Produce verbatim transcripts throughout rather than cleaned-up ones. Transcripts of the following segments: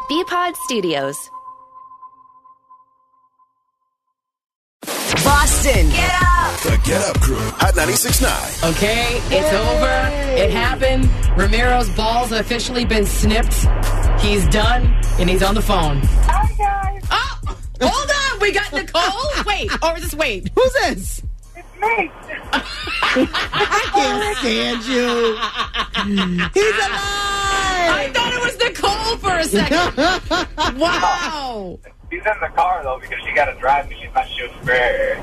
B-Pod Studios. Boston. Get up. The Get Up Crew, Hot ninety-six point nine. Okay, it's over. It happened. Ramiro's balls have officially been snipped. He's done, and he's on the phone. Hi, guys. Oh, hold on. We got Nicole. Wait, or is this wait? Who's this? It's me. I can't stand you. He's alive. I thought it was Nicole for a second. Wow. She's in the car, though, because she got to drive me. She's my chauffeur.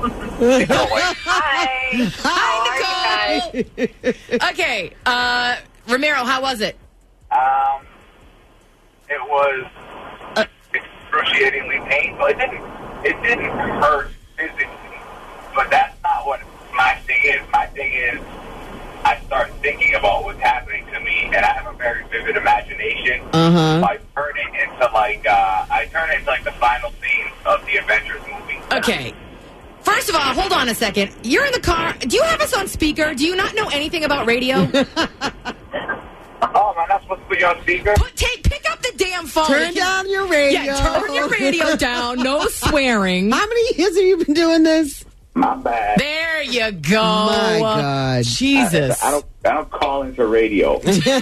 Hi. Hi, Nicole. Okay, uh, Ramiro, how was it? Um, it was excruciatingly painful. It didn't, it didn't hurt physically, but that's not what my thing is. My thing is I start thinking about what's happening to me, and I have a very vivid imagination. Uh-huh. So I turn it into, like, uh, I turn it into, like, the final scene of the Avengers movie. Okay. First of all, hold on a second. You're in the car. Do you have us on speaker? Do you not know anything about radio? Oh, am I not supposed to put you on speaker? Put, take, pick up the damn phone. Turn down your radio. Yeah, turn your radio down. No swearing. How many years have you been doing this? My bad. There you go. My God. Jesus. I, I don't. I don't call into radio. All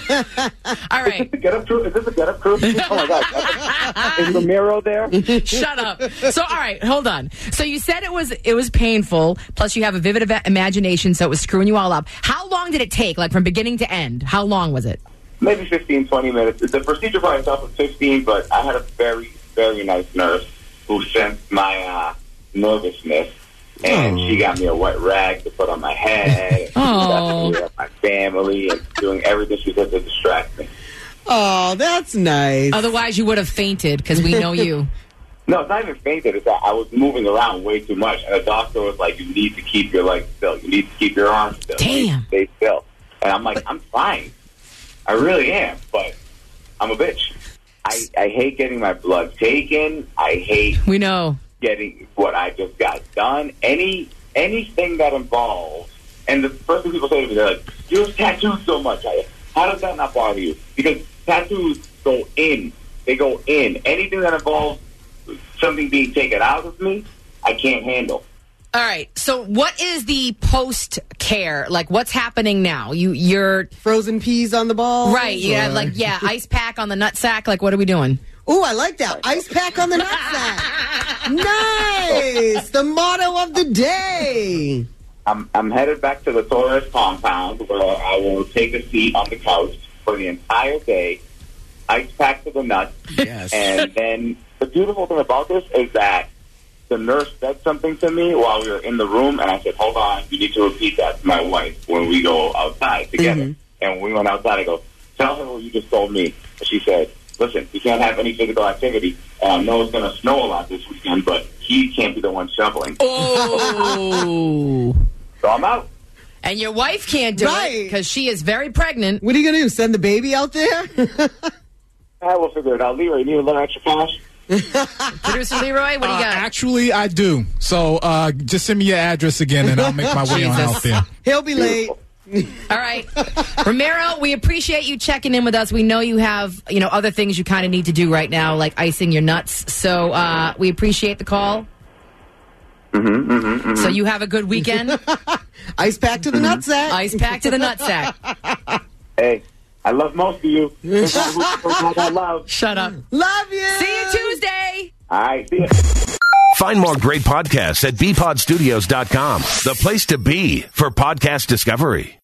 right. Get Up Crew? Is this a Get Up Crew? Oh my God! Is Ramiro there? Shut up. So, all right, hold on. So you said it was it was painful. Plus, you have a vivid eva- imagination, so it was screwing you all up. How long did it take? Like from beginning to end? How long was it? Maybe fifteen, twenty minutes. The procedure by itself was fifteen, but I had a very, very nice nurse who sensed my uh, nervousness. And oh. she got me a wet rag to put on my head. Oh. And my family and doing everything she could to distract me. Oh, that's nice. Otherwise, you would have fainted because we know you. No, it's not even fainted. It's that I was moving around way too much. And the doctor was like, you need to keep your legs still. You need to keep your arms still. Damn. Stay still. And I'm like, I'm fine. I really am. But I'm a bitch. I, I hate getting my blood taken. I hate We know. getting what I just got done. Any anything that involves, and the first thing people say to me, they're like, you have tattoos so much. I, how does that not bother you? Because tattoos go in. They go in. Anything that involves something being taken out of me, I can't handle. All right. So what is the post-care? Like, what's happening now? You, you're... Frozen peas on the ball? Right. You have, like, yeah, ice pack on the nutsack. Like, what are we doing? Ooh, I like that. Ice pack on the nutsack. Nice. The motto of the day. I'm I'm headed back to the Torres compound where I will take a seat on the couch for the entire day, ice pack to the nuts. Yes. And then the beautiful thing about this is that the nurse said something to me while we were in the room, and I said, hold on, you need to repeat that to my wife when we go outside together. Mm-hmm. And when we went outside, I go, tell her what you just told me. And she said, listen, we can't have any physical activity. And I know it's going to snow a lot this weekend, but he can't be the one shoveling. Oh. So I'm out. And your wife can't do Right. it because she is very pregnant. What are you going to do? Send the baby out there? I will figure it out. Leroy, you need a little extra cash? Producer Leroy, what do you Uh, got? actually, I do. So uh, just send me your address again, and I'll make my way on Jesus. out there. He'll be late. All right. Ramiro, we appreciate you checking in with us. We know you have, you know, other things you kind of need to do right now, like icing your nuts. So uh, we appreciate the call. Mm-hmm, mm-hmm, mm-hmm. So you have a good weekend. Ice pack to the nutsack. Ice pack to the nutsack. Hey, I love most of you. I love. Shut up. Love you. See you Tuesday. All right, see ya. Find more great podcasts at b pod studios dot com, the place to be for podcast discovery.